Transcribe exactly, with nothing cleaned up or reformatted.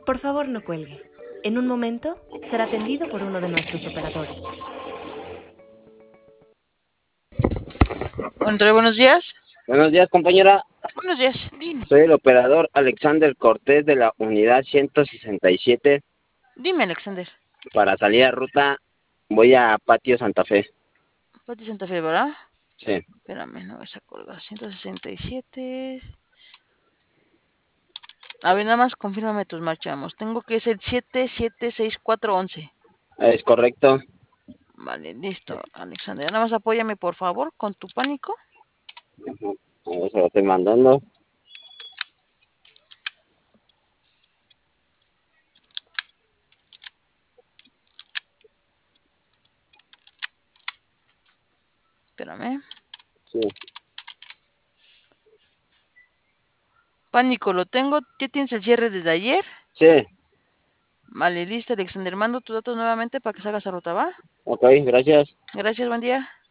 Por favor, no cuelgue. En un momento será atendido por uno de nuestros operadores. Entre buenos días. Buenos días, compañera. Buenos días, dime. Soy el operador Alexander Cortés de la unidad ciento sesenta y siete. Dime, Alexander. Para salir a ruta voy a Patio Santa Fe. Patio Santa Fe, ¿verdad? Sí. Espérame, no vas a colgar. ciento sesenta y siete. A ver, nada más confírmame tus marchamos. Tengo que ser siete siete seis cuatro once. Es correcto. Vale, listo, Alexander. Nada más apóyame, por favor, con tu pánico. A ver, se lo estoy mandando. Espérame. Sí. Pánico, lo tengo. ¿Ya tienes el cierre desde ayer? Sí. Vale, listo, Alexander. Mando tus datos nuevamente para que salgas a ruta, ¿va? Ok, gracias. Gracias, buen día.